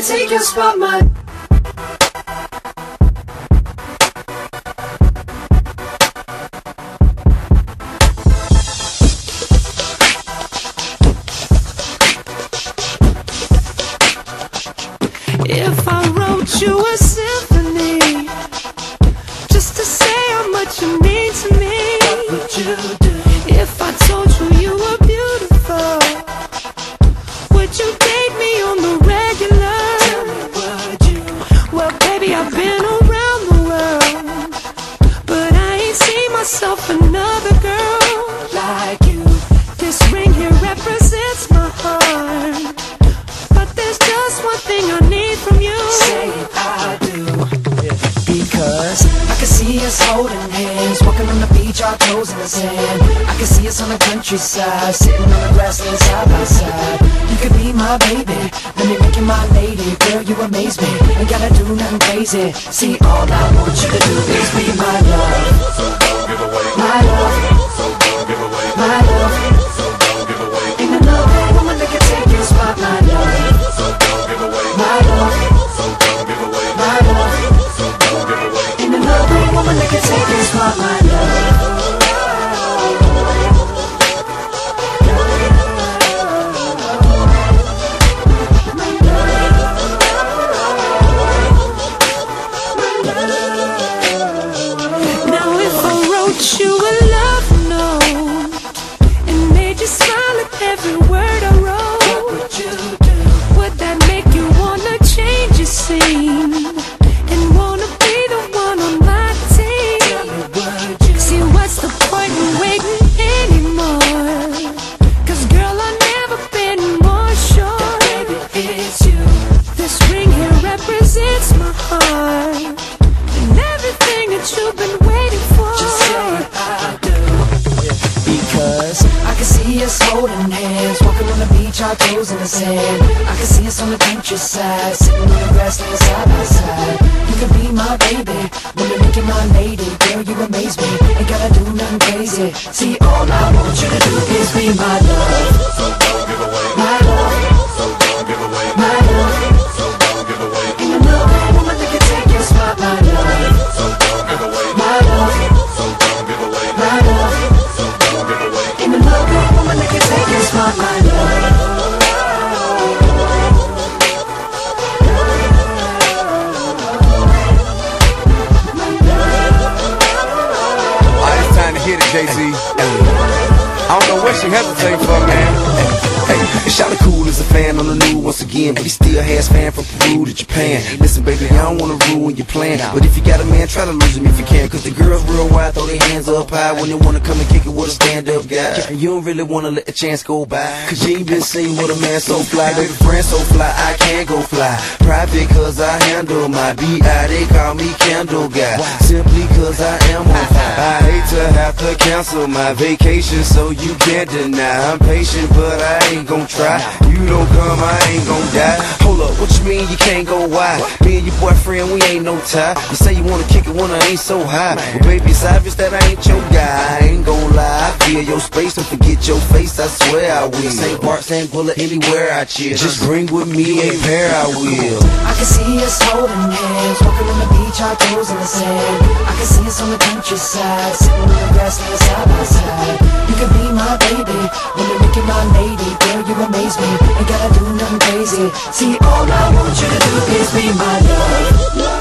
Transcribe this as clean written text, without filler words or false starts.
take your spot, my. If I wrote you a symphony just to say how much you mean to me, What would you do? if I told you you were beautiful, would you date me on the regular? Tell me, would you? Well, baby, I've been around the world, but I ain't seen myself another girl Like you. This ring here represents my heart, but there's just one thing I need from you. Say I do. Because I can see us holding hands, walking on the beach, our toes in the sand. I can see us on the countryside, sitting on the grassland side by side. You could be my baby, let me make you my lady. Girl, you amaze me, ain't gotta do nothing crazy. See, all I want you to do is be my love. So don't give away. My love. So don't give away. My love. So don't give away. Ain't another woman that can take your spot, my love. So don't give away. My love. So don't give away. My love. So don't give away. Ain't another woman that can take your spot, my love. Now if I wrote you a love note and made you smile at every word I wrote, What would you do? would that make you wanna change your scene and wanna be the one on my Tell team? me, would you? See, what's the point in waiting anymore? 'Cause girl, I've never been more sure. Baby, it's you. This ring here represents my heart and everything that you've been waiting for. Just say I do. Because I can see us holding hands, walking on the beach, our toes in the sand. I can see us on the countryside, sitting on the grassland side by side. You can be my baby, let me make you my lady. Girl, you amaze me, ain't gotta do nothing crazy. See, all I want you to do is be my love. So don't give away. My love. So don't give away. My love. So don't give away. Ain't another woman that can take your spot, my love. So don't give away. My love. So don't give away. My love. So don't give away. Ain't another woman that can take your spot, my love. Alright, it's time to hit it, Jay-Z. I don't know what she hesitating for, man. Hey, Shawty cool as a fan on the new once again, but he still has fan from Peru to Japan. Listen, baby, I don't wanna ruin your plan, but if you got a man, try to lose him if you can. 'Cause the girls real wide, throw their hands up high when they wanna come and kick it with a stand-up guy. And you don't really wanna let the chance go by, 'cause you ain't been seen with a man so fly. Baby, friend so fly, I can't go fly. Private 'cause I handle my B.I. They call me Candle Guy, simply 'cause I am on fire. I hate to have to cancel my vacation, so you can't deny. I'm patient, but I ain't gon' try. You don't come, I ain't gon' die. Hold up, what you mean you can't go wide? Me and your boyfriend, we ain't no tie. You say you wanna kick it when I ain't so high. Well, baby, it's obvious that I ain't your guy. I ain't gon' lie, I feel your space and forget your face, I swear I will. St. Bart, St. Bullet, anywhere I chill. Just bring with me a pair, I will. I can see us holding hands, walking on the beach, our toes in the sand. I can see us on the countryside, sitting on the grassland side by side. You can be my baby, let me make you my lady. Girl, you amaze me, ain't gotta do nothing crazy. See, all I want you to do is be my love.